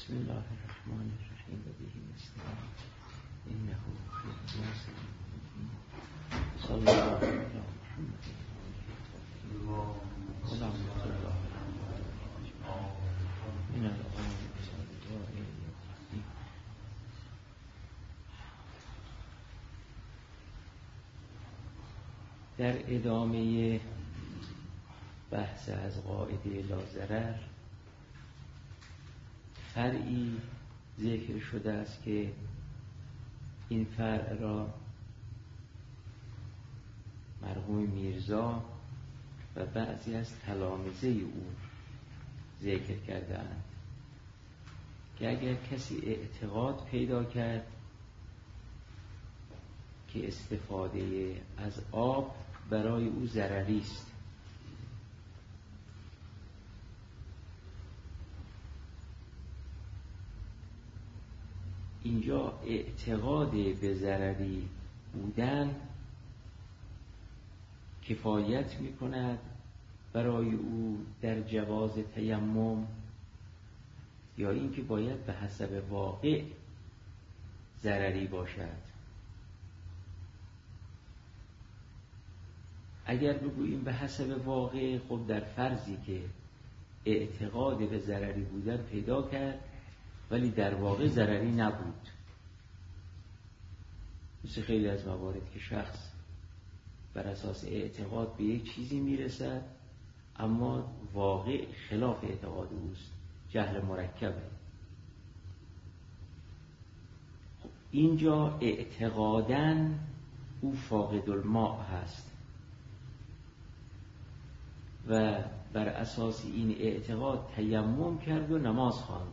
بسم الله الرحمن الرحیم و به نستعین انه فی الناس صلی الله علی محمد اللهم صل الله من الآن در ادامه بحث از قاعده لاضرر فرعی ذکر شده است که این فرع را مرحوم میرزا و بعضی از تلامذه او ذکر کرده‌اند که اگر کسی اعتقاد پیدا کرد که استفاده از آب برای او ضرری است، اینجا اعتقاد به ضرری بودن کفایت می کند برای او در جواز تیمم، یا اینکه باید به حسب واقع ضرری باشد؟ اگر بگوییم به حسب واقع، خب در فرضی که اعتقاد به ضرری بودن پیدا کرد ولی در واقع ضرری نبود، مثل خیلی از موارد که شخص بر اساس اعتقاد به یک چیزی میرسد اما واقع خلاف اعتقاد اوست، جهل مرکبه. خب اینجا اعتقاداً او فاقد الماء هست و بر اساس این اعتقاد تیمم کرد و نماز خواند.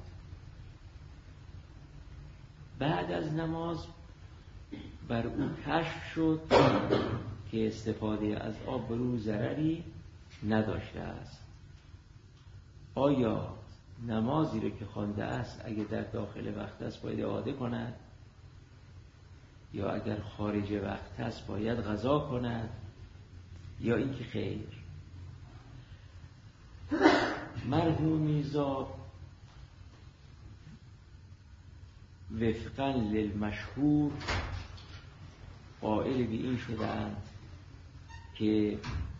بعد از نماز بر او کشف شد که استفاده از آب بر او ضرری نداشته است. آیا نمازی رو که خوانده است اگر در داخل وقت است باید اعاده کند، یا اگر خارج وقت است باید قضا کند، یا اینکه خیر؟ مرحوم میرزا وفقاً للمشهور قائل به این شدند که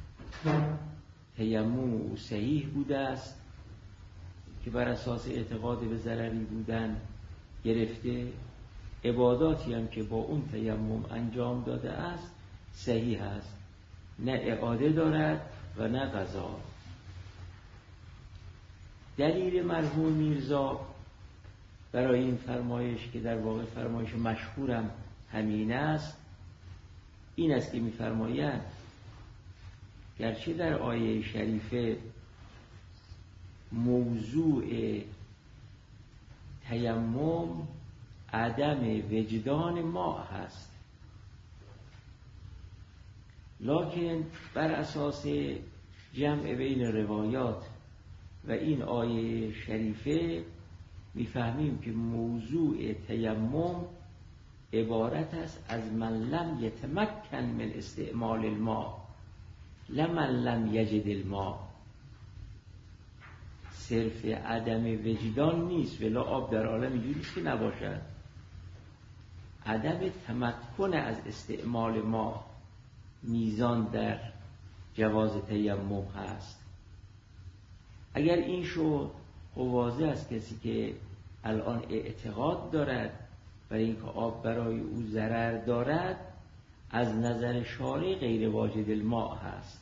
تیمم او صحیح بوده است، که بر اساس اعتقاد به ضرری بودن گرفته، عباداتی هم که با اون تیمم انجام داده است صحیح است، نه اعاده دارد و نه قضا. دلیل مرحوم میرزا برای این فرمایش که در واقع فرمایش مشهورم همین است، این است که می‌فرمایند گرچه در آیه شریفه موضوع تیمم عدم وجدان ماء هست، لکن بر اساس جمع بین روایات و این آیه شریفه میفهمیم که موضوع تیمم عبارت است از من لم یتمکن من استعمال الماء لمن لم یجد الماء. صرف عدم وجدان نیست، ولی آب در عالم اینجوری نیست که نباشد. عدم تمکن از استعمال ما میزان در جواز تیمم هست. اگر این شد، واضح است کسی که الان اعتقاد دارد برای اینکه آب برای او ضرر دارد، از نظر شارع غیر واجد الماء هست.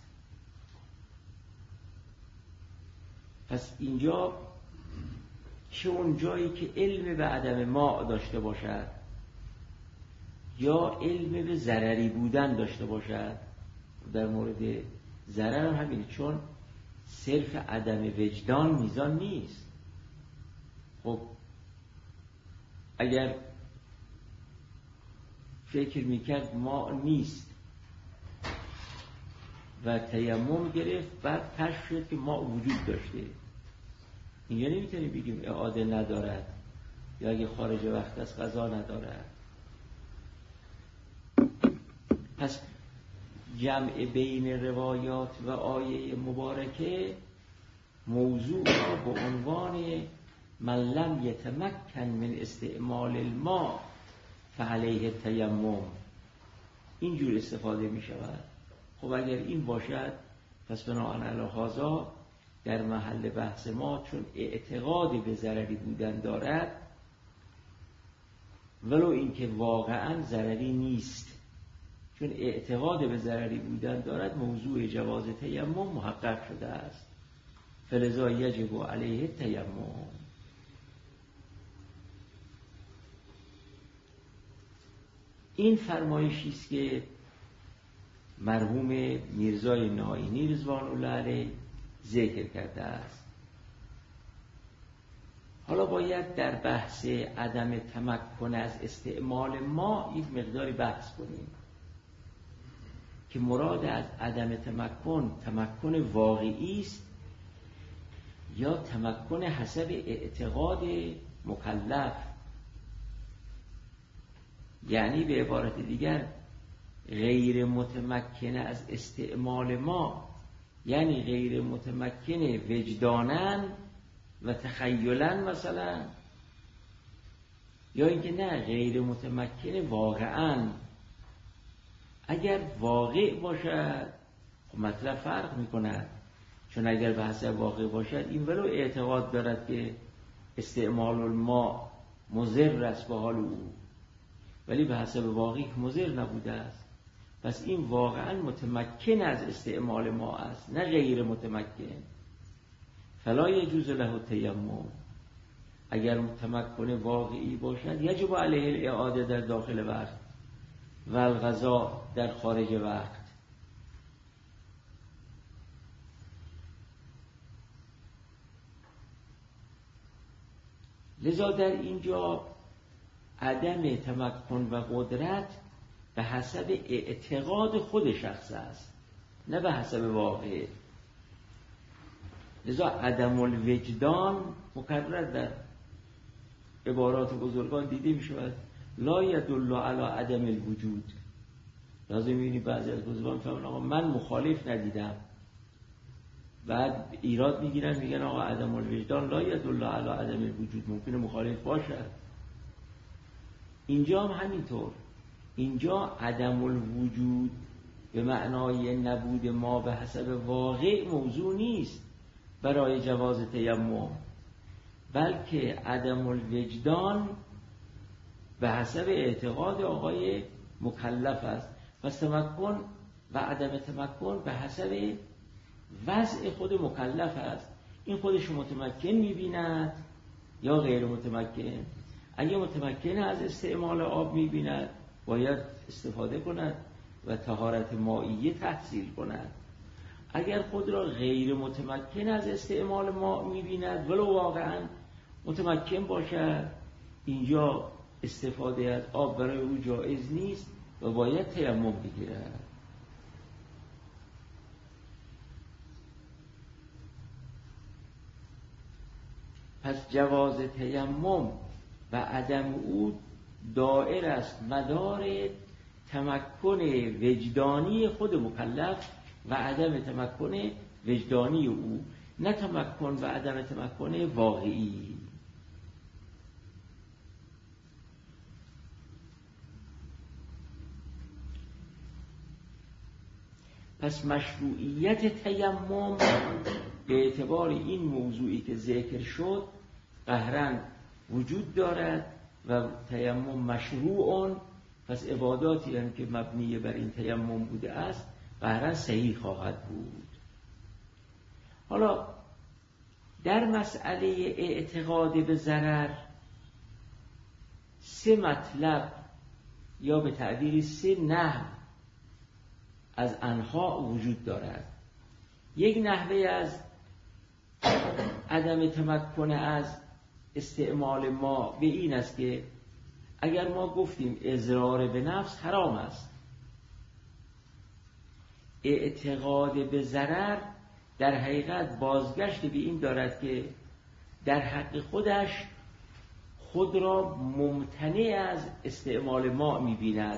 پس اینجا چه اون جایی که علم به عدم ماء داشته باشد یا علم به ضرری بودن داشته باشد، در مورد ضرر هم همینه، چون صرف عدم وجدان میزان نیست. خب اگر فکر میکرد ماء نیست و تیمم گرفت، بعد کشف شد که ماء وجود داشته، اینجا نمیتونیم بگیم اعاده ندارد، یا اگه خارج وقت است قضا ندارد. پس جمع بین روایات و آیه مبارکه موضوع را به عنوان من لم یتمکن من استعمال الماء فعلیه التیمم. اینجور استفاده می شود. خب اگر این باشد پس بناهن علی هذا در محل بحث ما چون اعتقاد به ضرری بودن دارد ولو اینکه واقعا ضرری نیست، چون اعتقاد به ضرری بودن دارد موضوع جواز تیمم محقق شده است. فلذا یجب علیه التیمم. این فرمایشی است که مرحوم میرزای نائینی رضوان الله علیه ذکر کرده است. حالا باید در بحث عدم تمکن از استعمال ما یک مقداری بحث کنیم که مراد از عدم تمکن واقعی است یا تمکن حسب اعتقاد مکلف. یعنی به عبارت دیگر غیر متمکن از استعمال ما یعنی غیر متمکن وجداناً و تخیلاً مثلا، یا اینکه نه غیر متمکن واقعاً. اگر واقع باشد خب مطلب فرق میکند، چون اگر به حسب واقع باشد این ولو اعتقاد دارد که استعمال الماء مضر است به حال او، ولی به حسب واقعی مضر نبوده است، پس این واقعا متمکن از استعمال ما است نه غیر متمکن. فلا یجوز له التیمم. اگر تمکن واقعی باشد یجب علیه الاعاده در داخل وقت و القضاء در خارج وقت. لذا در اینجا عدم تمکن و قدرت به حسب اعتقاد خود شخص است نه به حسب واقع. لذا عدم الوجدان مکرر در عبارات بزرگان دیده می شود لا یدل علی عدم الوجود. لازم می‌بینی بعضی از بزرگان می‌فهمن آقا من مخالف ندیدم، بعد ایراد میگیرن میگن آقا عدم الوجدان لا یدل علی عدم الوجود، ممکنه مخالف باشد. اینجا هم همینطور، اینجا عدم الوجود به معنای نبود ما به حسب واقع موضوع نیست برای جواز تیمم، بلکه عدم الوجدان به حسب اعتقاد آقای مکلف است. پس تمکن و عدم تمکن به حسب وضع خود مکلف است. این خودش متمکن می‌بیند یا غیر متمکن. اگه متمکن از استعمال آب می‌بیند باید استفاده کند و طهارت مائیه تحصیل کند. اگر خود را غیر متمکن از استعمال ماء می‌بیند ولو واقعاً متمکن باشد، اینجا استفاده از آب برای او جایز نیست و باید تیمم بگیرد. پس جواز تیمم و عدم او دائر است مدار تمکن وجدانی خود مکلف و عدم تمکن وجدانی او، نه تمکن و عدم تمکن واقعی. پس مشروعیت تیمم به اعتبار این موضوعی که ذکر شد قهراً وجود دارد و تیمم مشروعون، پس عباداتی هم که مبنی بر این تیمم بوده است قهراً صحیح خواهد بود. حالا در مسئله اعتقاد به ضرر 3 مطلب یا به تعبیری 3 نحو از انها وجود دارد. یک نحوه از عدم تمکن از استعمال ما به این است که اگر ما گفتیم اضرار به نفس حرام است، اعتقاد به ضرر در حقیقت بازگشت به این دارد که در حق خودش خود را ممتنع از استعمال ما می‌بیند.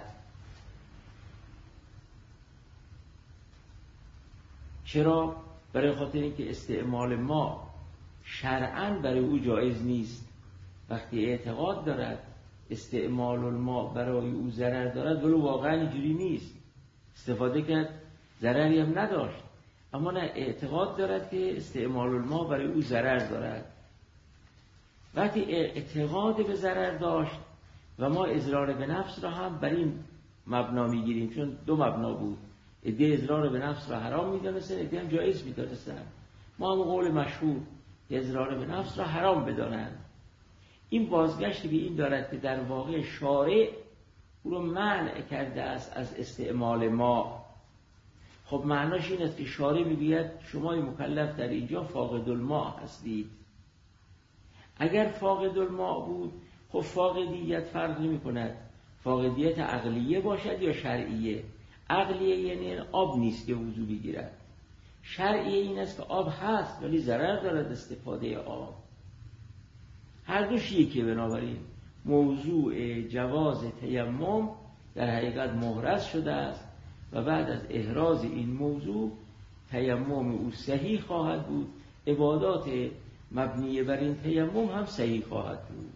چرا؟ برای خاطر اینکه استعمال ما شرعاً برای او جایز نیست. وقتی اعتقاد دارد استعمال الماء برای او ضرر دارد، ولی واقعا اینجوری نیست، استفاده کرد ضرری هم نداشت، اما نه، اعتقاد دارد که استعمال الماء برای او ضرر دارد. وقتی اعتقاد به ضرر داشت و ما اضرار به نفس را هم بر این مبنا میگیریم، چون دو مبنا بود، عده اضرار به نفس را حرام میدانستن، عده هم جایز میدانستن. ما هم قول مشهور اضرار به نفس را حرام بدانند. این بازگشتی به این دارد که در واقع شارع او را منع کرده است از استعمال ما. خب معناش این است که شارع میگوید شما مکلف در اینجا فاقد الماء هستید. اگر فاقد الماء بود، خب فاقدیت فرق نمی کند، فاقدیت عقلیه باشد یا شرعیه. عقلیه یعنی آب نیست که وضو بگیرد، شرعیه این است که آب هست ولی ضرر دارد استفاده آب. هر دوش یکی. بنابراین موضوع جواز تیمم در حقیقت محرز شده است و بعد از احراز این موضوع تیمم او صحیح خواهد بود، عبادات مبنی بر این تیمم هم صحیح خواهد بود.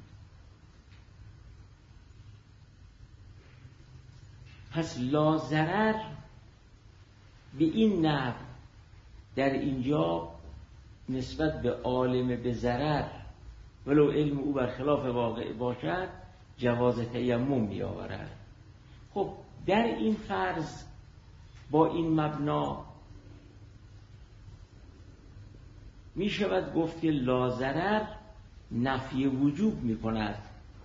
پس لا ضرر به این نحو در اینجا نسبت به عالم به ضرر ولو علم او برخلاف واقع باشد جواز تیمم می آورد. خب در این فرض با این مبنا می شود گفت که لا ضرر نفی وجوب می کند،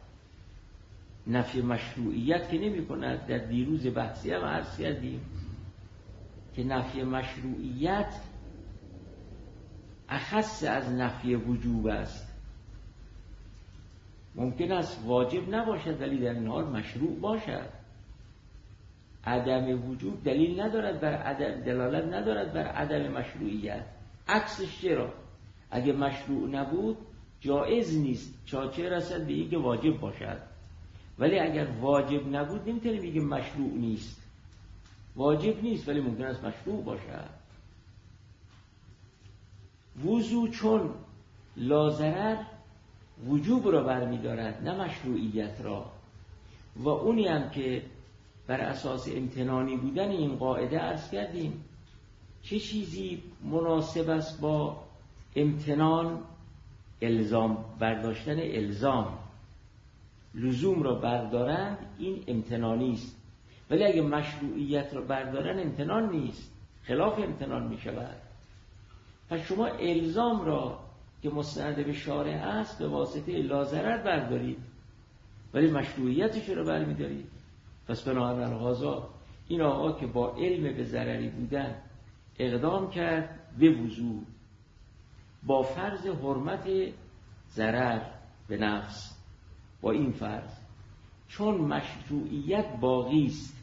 نفی مشروعیت که نمی کند. در دیروز بحثی هم عرض کردیم که نفی مشروعیت اخص از نفی وجوب است. ممکن است واجب نباشد ولی در این حال مشروع باشد. عدم وجوب دلیل ندارد بر عدم، دلالت ندارد بر عدم مشروعیت. عکسش چرا؟ اگه مشروع نبود جایز نیست، چه رسد به اینکه واجب باشد. ولی اگر واجب نبود نمیتونه بگه مشروع نیست. واجب نیست ولی ممکن است مشروع باشد. وضو چون لا ضرر وجوب را برمی‌دارد نه مشروعیت را، و اونی هم که بر اساس امتنانی بودن این قاعده عرض کردیم چه چیزی مناسب است با امتنان؟ الزام، برداشتن الزام. لزوم را بردارن این امتنانی است، ولی اگه مشروعیت را بردارن امتنان نیست، خلاف امتنان می شود. پس شما الزام را که مستند به شارع است به واسطه لا ضرر بردارید ولی مشروعیتش رو برمی دارید. پس بنابراین غازا این آقا که با علم به ضرری بودن اقدام کرد به وضو با فرض حرمت ضرر به نفس، با این فرض چون مشروعیت باقی است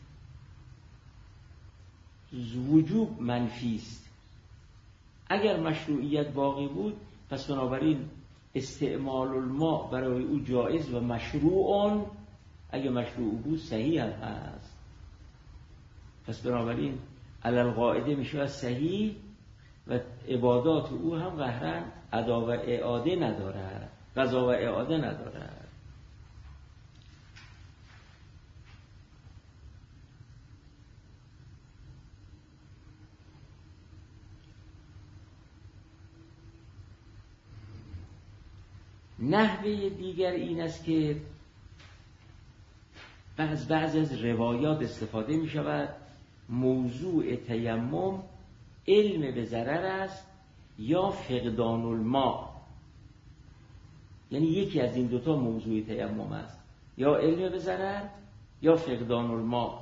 وجوب منفی است. اگر مشروعیت باقی بود پس بنابراین استعمال الماء برای او جایز و مشروعون، اگه مشروع بود صحیح هم هست. پس بنابراین علل قاعده میشه صحیح و عبادات او هم قهرن ادا و اعاده ندارد، قضا و اعاده ندارد. نحوه دیگر این است که بعض از روایات استفاده می شود موضوع تیمم علم به ضرر است یا فقدان الماء، یعنی یکی از این دوتا موضوع تیمم است، یا علم به ضرر یا فقدان الماء.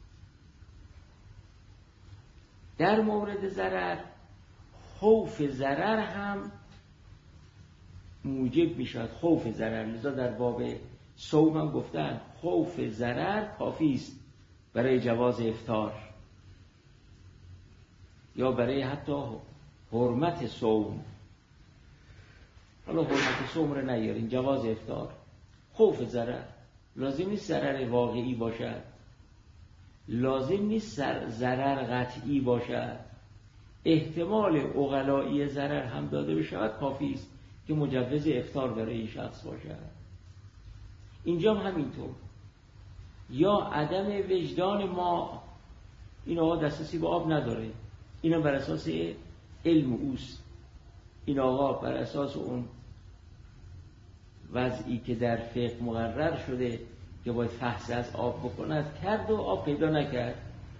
در مورد ضرر خوف ضرر هم موجب می شود، خوف ضرر. لذا در باب صوم هم گفتن خوف ضرر کافی است برای جواز افطار یا برای حتی حرمت صوم. حالا حرمت صوم رو نیارین، جواز افطار. خوف ضرر لازم نیست ضرر واقعی باشد، لازم نیست ضرر قطعی باشد، احتمال عقلائی ضرر هم داده بشود کافی است. که مجوز افطار برای این شخص باشد. اینجا هم همینطور. یا عدم وجدان ما، این آقا دسترسی به آب نداره، اینا بر اساس علم اوست، این آقا بر اساس اون وضعی که در فقه مقرر شده که باید فحص از آب بکند کرد و آب پیدا نکرد.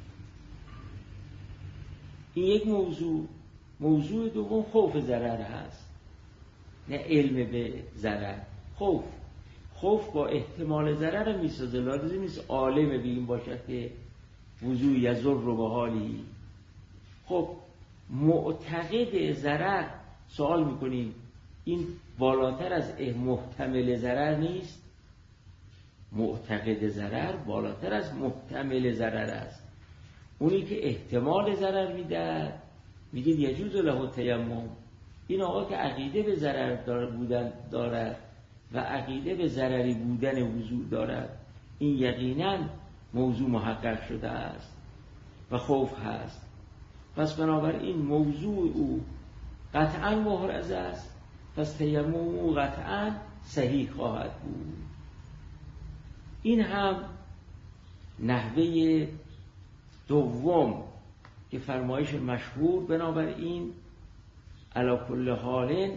این یک موضوع. موضوع دوم خوف ضرر هست، نه علم به ضرر. خوف با احتمال ضرر میسازه، لازم نیست عالم به این باشد که وضوع یضر رو به حالی. خب معتقد ضرر سوال میکنیم این بالاتر از محتمل ضرر نیست؟ معتقد ضرر بالاتر از محتمل ضرر است. اونی که احتمال ضرر میده میگه یجوز له تیمم. این آقا که عقیده به ضرر بودن دارد و عقیده به ضرری بودن وضوع دارد، این یقینا موضوع محقق شده است و خوف هست. پس بنابراین موضوع او قطعا محرز است، پس تیمم او قطعا صحیح خواهد بود. این هم نحوه دوم که فرمایش مشهور. بنابراین علی کل حال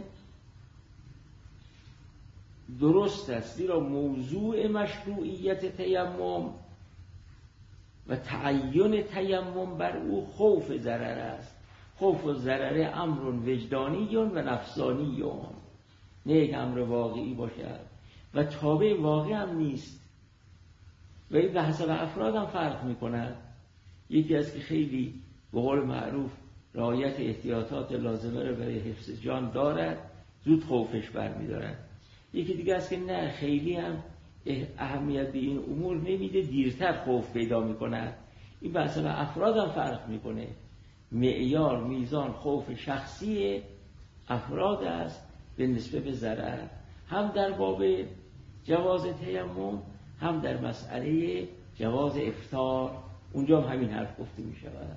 درست است، زیرا موضوع مشروعیت تیمم و تعین تیمم بر او خوف ضرر است. خوف و ضرر امر وجدانی و نفسانی، نه یک امر واقعی باشد و تابع واقع هم نیست و این به حسب افراد هم فرق می کند. یکی از که خیلی به قول معروف رعایت احتیاطات لازمه رو برای حفظ جان دارد، زود خوفش برمی دارد. یکی دیگه است که نه، خیلی هم اهمیت به این امور نمیده، دیرتر خوف پیدا می کند. این به حسب افراد هم فرق می کنه. معیار میزان خوف شخصی افراد است به نسبت به ضرر، هم در باب جواز تیمم هم در مسئله جواز افطار. اونجا هم همین حرف گفته می شود.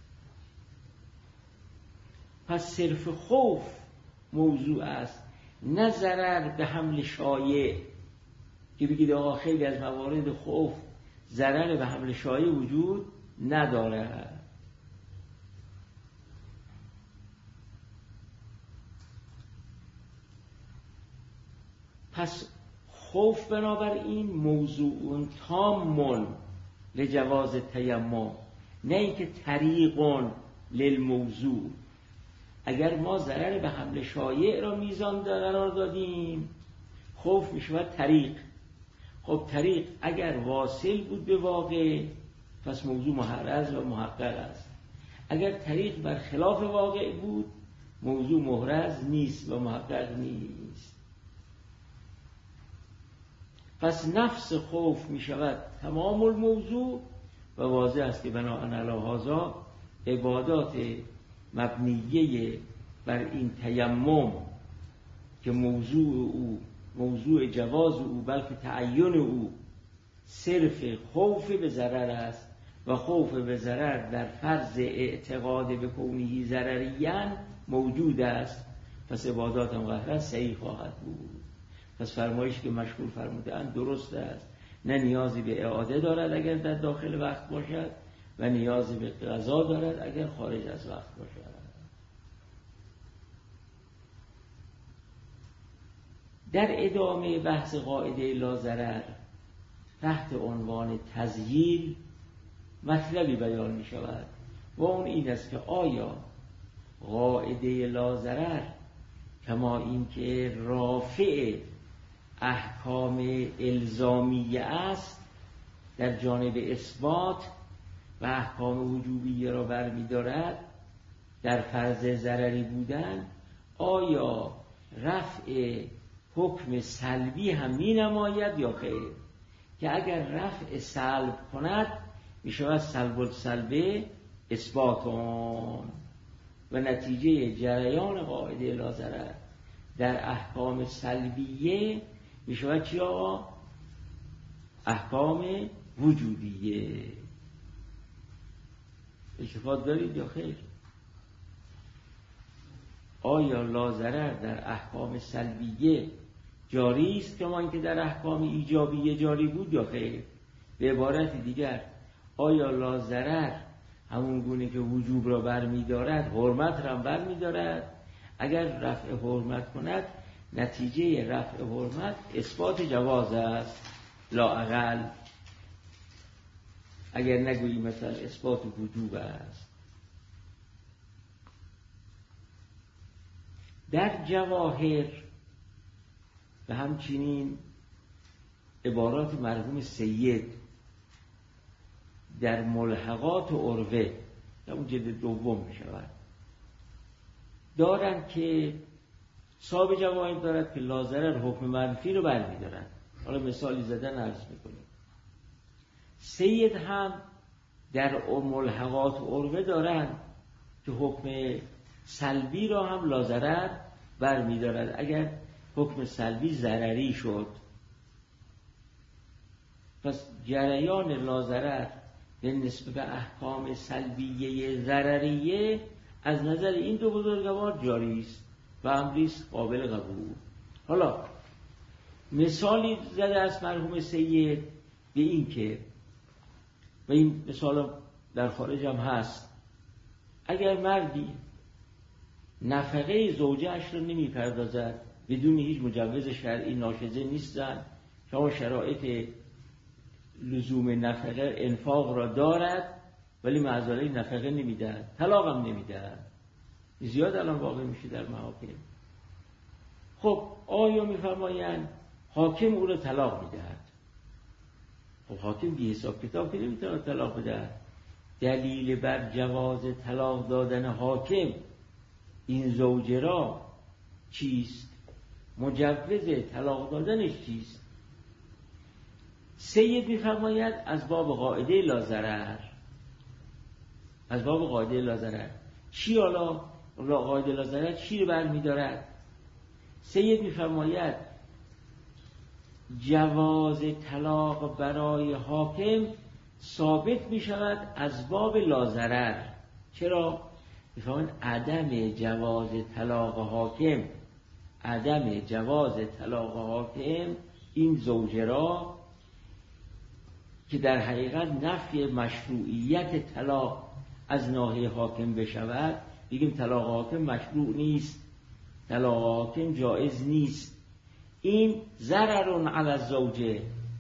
پس صرف خوف موضوع است، نه ضرر به حمل شایع که بگید آقا خیلی از موارد خوف ضرر به حمل شایع وجود نداره. پس خوف بنابراین موضوع تام لجواز تیمم، نه اینکه طریق للموضوع. اگر ما ضرر به حمل شایع را میزان قرار دادیم، خوف میشود طریق. خب طریق اگر واصل بود به واقع، پس موضوع محرز و محقق است. اگر طریق بر خلاف واقع بود، موضوع محرز نیست و محقق نیست. پس نفس خوف می شود تمام الموضوع و واضح است که بناهن علی هذا عبادات مبنیه بر این تیمم که موضوع جواز او بلکه تعین او صرف خوف به ضرر است و خوف به ضرر در فرض اعتقاد به کونه ضرریان موجود است، پس عبادات مقرره صحیح خواهد بود. پس فرمایشی که مشهور فرمودند درست است، نه نیازی به اعاده دارد اگر در داخل وقت باشد و نیازی به قضا دارد اگر خارج از وقت باشد. در ادامه بحث قاعده لا ضرر تحت عنوان تزییل مطلبی بیان می شود و اون این است که آیا قاعده لا ضرر کما اینکه رافع احکام الزامیه است در جانب اثبات و احکام وجوبیه را برمی دارد در فرض ضرری بودن، آیا رفع حکم سلبی هم می نماید یا خیر؟ که اگر رفع سلب کند می شود سلب السلبه اثباتون و نتیجه جریان قاعده لا ضرر در احکام سلبیه می شود چی آقا؟ احکام وجودیه. التفات دارید یا خیر؟ آیا لاضرر در احکام سلبیه جاری است کما اینکه در احکام ایجابیه جاری بود یا خیر؟ به عبارت دیگر آیا لاضرر همون گونه که وجوب را برمی‌دارد حرمت را برمی‌دارد؟ اگر رفع حرمت کند نتیجه رفع حرمت اثبات جواز است لا اقل، اگر نگویی مثلا اثبات وجوب است. در جواهر و همچنین عبارات مرحوم سید در ملحقات و عروه در اون جلد دوم می شود دارن که صاحب جواهر دارد که لاضرر حکم منفی رو برمی دارد. حالا مثالی زدن عرض میکنیم. سید هم در ملحقات و عروه دارن که حکم سلبی را هم لاضرر برمی دارد اگر حکم سلبی ضرری شد. پس جریان لاضرر به نسبت به احکام سلبیه ضرریه از نظر این دو بزرگوار جاری است و امری است قابل قبول. حالا مثالی زده از مرحوم سید به این که و این مثال در خارج هم هست، اگر مردی نفقه زوجه‌اش رو نمی پردازد بدون هیچ مجوز شرعی ناشزه نیستن، شما شرایط لزوم نفقه انفاق را دارد ولی معذاله نفقه نمیدهد، طلاق هم نمیدهد، زیاد الان واقع میشه در محاکم. خب آیا میفرمایند حاکم او را طلاق میدهد؟ خب حاکم بی حساب کتاب که نمیتونه طلاق بده. دلیل بر جواز طلاق دادن حاکم این زوجه را چیست؟ مجوز طلاق دادنش چیست؟ سید میفرماید از باب قاعده لاضرر. از باب قاعده لاضرر چی؟ حالا قاعده لاضرر چی رو برمی‌دارد؟ سید میفرماید جواز طلاق برای حاکم ثابت می شود از باب لاضرر. چرا؟ میفرماید عدم جواز طلاق حاکم، عدم جواز طلاق حاکم این زوجه را که در حقیقت نفی مشروعیت طلاق از ناحیه حاکم بشود، بگیم طلاق حاکم مشروع نیست، طلاق حاکم جایز نیست، این ضرر علی الزوجه.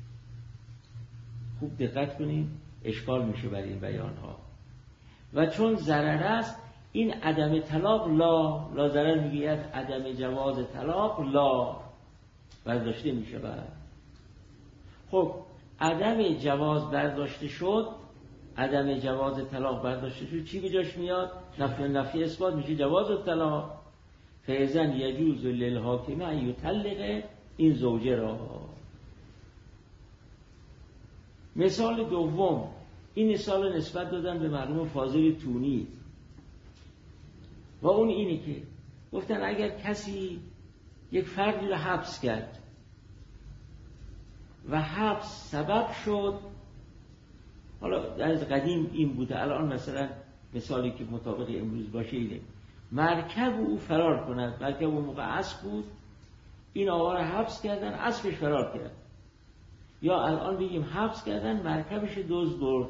خوب دقت کنید اشکال میشه برای این بیان ها. و چون ضرر است این عدم طلاق لا ضرر میگوید عدم جواز طلاق لا برداشته میشه. خب عدم جواز برداشته شد، عدم جواز طلاق برداشته شد، چی به جاش میاد؟ نفی اثبات میشه جواز الطلاق. فاذن یجوز للحاکم ان یطلق این زوجه را. مثال دوم، این مثال نسبت دادن به مرحوم فاضل تونی و اون اینه که گفتن اگر کسی یک فردی رو حبس کرد و حبس سبب شد، حالا در قدیم این بوده، الان مثلا مثالی که مطابق امروز باشه اینه، مرکب او فرار کند، مرکب اون موقع اسب بود، این آقا رو حبس کردن، اسبش فرار کرد، یا الان بگیم حبس کردن مرکبش دزد برد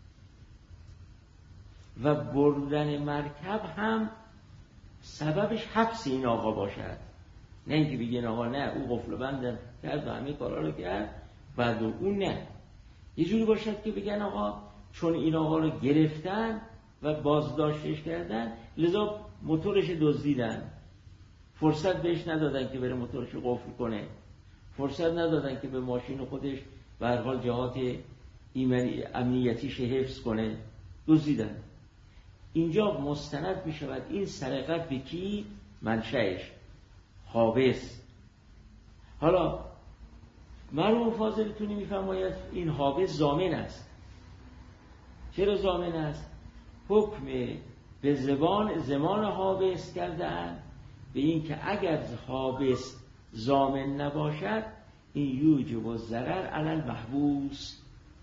و بردن مرکب هم سببش حبس این آقا باشد، نه اینکه بگین آقا نه او قفل بندم کرد و همه کارا رو کرد بعد اون نه. یه جوری باشد که بگن آقا چون این آقا رو گرفتن و بازداشتش کردن لذا موتورش دزدیدن، فرصت بهش ندادن که بره موتورش قفل کنه، فرصت ندادن که به ماشین خودش به هر حال جهات امنیتیش حفظ کنه، دزدیدن. اینجا مستند می شود این سرقت به کی؟ منشأش حابس. حالا مرحوم فاضل تونی میفرماید این حابس ضامن است. چرا ضامن است؟ حکم به زمان حابس کردن به این که اگر حابس ضامن نباشد این یوجب الضرر علی المحبوس،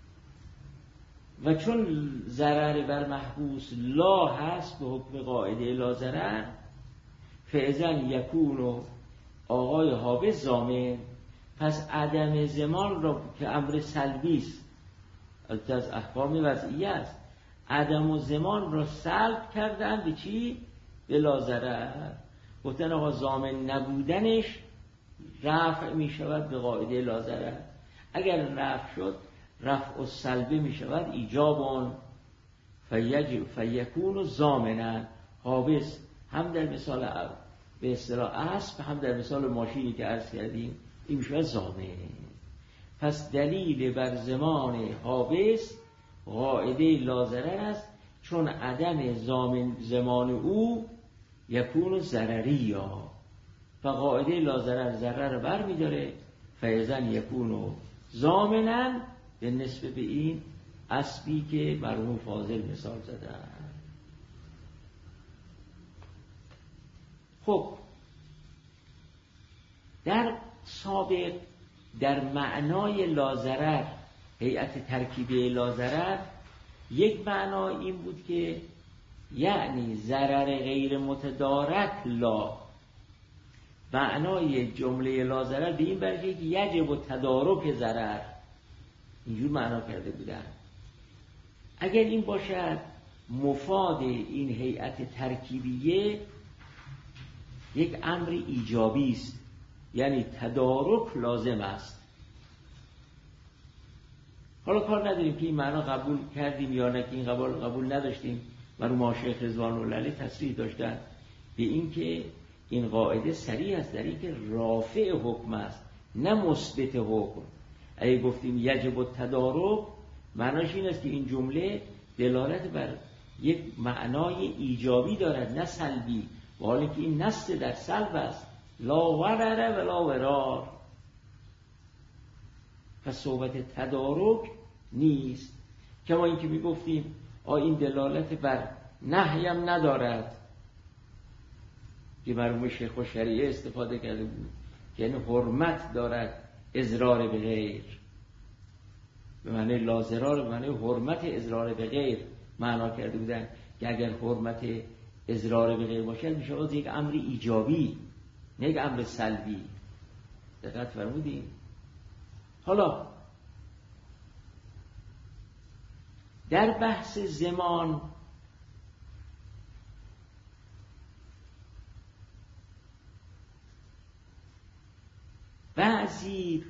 و چون ضرر بر محبوس لا هست به حکم قاعده لا ضرر، فاذن یکون آقای حافظ ضامن، پس عدم زمان را که امر سلبی است از احکام وضعیه است، عدم زمان را سلب کردن به چی؟ به لا ضرر. گفتن آقا ضامن نبودنش رفع می شود به قاعده لا ضرر، اگر رفع شد رفع السلبه می شود ایجابون فیکون ضامنا. حابس هم در مثال به اصطلاح اسب، هم در مثال ماشینی که عرض کردیم این می شود ضامن. پس دلیل بر زمان حابس قاعده لا ضرر است، چون عدم زمان او یکون ضرری ها، فقاعده لا ضرر ضرر بر می داره، فاذن یکون ضامنا به نسبت به این اسبی که مرحوم فاضل مثال زدن. خب در سابق در معنای لا ضرر، هیئت ترکیبی لا ضرر، یک معنا این بود که یعنی ضرر غیر متدارک لا، معنای جمله لا ضرر به این برگه که یجب و تدارک ضرر، اینجور معنا کرده بودن. اگر این باشد مفاد این هیئت ترکیبیه یک امر ایجابی است، یعنی تدارک لازم است. حالا کار نداریم که این معنا قبول کردیم یا نه، که این قبول نداشتیم. مرحوم شیخ رضوان الله علیه تصریح داشتن به این که این قاعده صریح است در این که رافع حکم است نه مثبت حکم. اگه گفتیم یجب التدارک معناش این است که این جمله دلالت بر یک معنای ایجابی دارد نه سلبی، و حالی که این نص در سلب است، لا ورر ولا ورار، پس صحبت تدارک نیست. کما اینکه میگفتیم این دلالت بر نهیم ندارد که مرحوم شیخ شریعه استفاده کرده بود که یعنی حرمت دارد اضرار به غیر، به معنی لازرار، به معنی حرمت اضرار به غیر معنا کرده بودن که اگر حرمت اضرار به غیر باشد میشه از یک امر ایجابی نه یک امر سلبی. دقت فرمودین؟ حالا در بحث زمان بعضی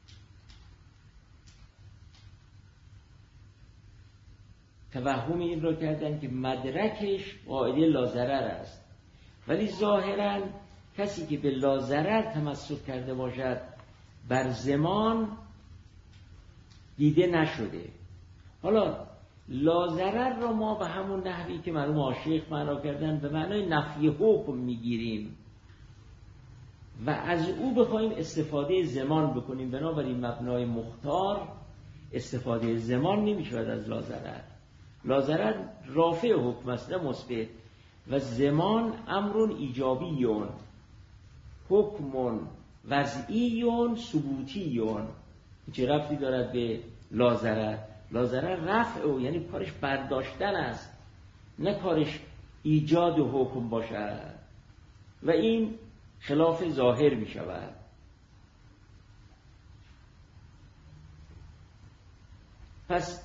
توهم این را کردن که مدرکش قاعده لا ضرر است، ولی ظاهراً کسی که به لا ضرر تمسک کرده باشد بر زمان دیده نشده. حالا لا ضرر را ما به همون نحوی که مرحوم آشیخ معنا کردن به معنای نفی حکم میگیریم و از او بخوایم استفاده زمان بکنیم. بنابراین مبنای مختار استفاده زمان نمیشود از لا ضرر. لا ضرر رافع حکم است نه مثبت، و زمان امر ایجابیون، حکم وضعیون ثبوتیون. چه ربطی دارد به لا ضرر؟ لا ضرر رفع او، یعنی کارش برداشتن است نه کارش ایجاد حکم باشد، و این خلاف ظاهر می شود. پس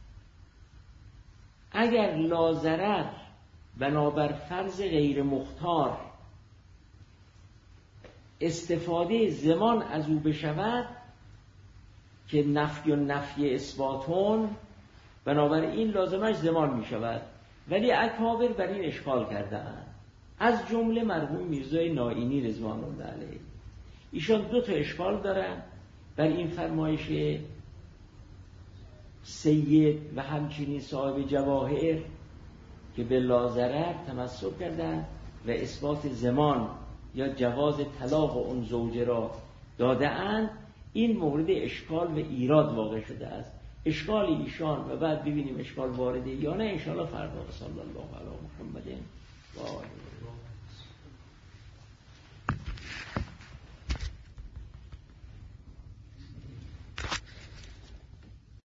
اگر لا ضرر بنابر فرض غیر مختار استفاده زمان از او بشود که نفی و نفی اثباتون، بنابراین لازمش زمان می شود. ولی اکابر بر این اشکال کردن، از جمله مرحوم میرزای نائینی رضوان الله علیه. ایشان دو تا اشکال دارن بر این فرمایش سید و همچنین صاحب جواهر که به لا ضرر تمسک کردن و اثبات زمان یا جواز طلاق اون زوجه را داده اند. این مورد اشکال و ایراد واقع شده است. اشکال ایشان و بعد ببینیم اشکال وارده یا نه انشاءالله فردا. صلی الله علی محمد و آله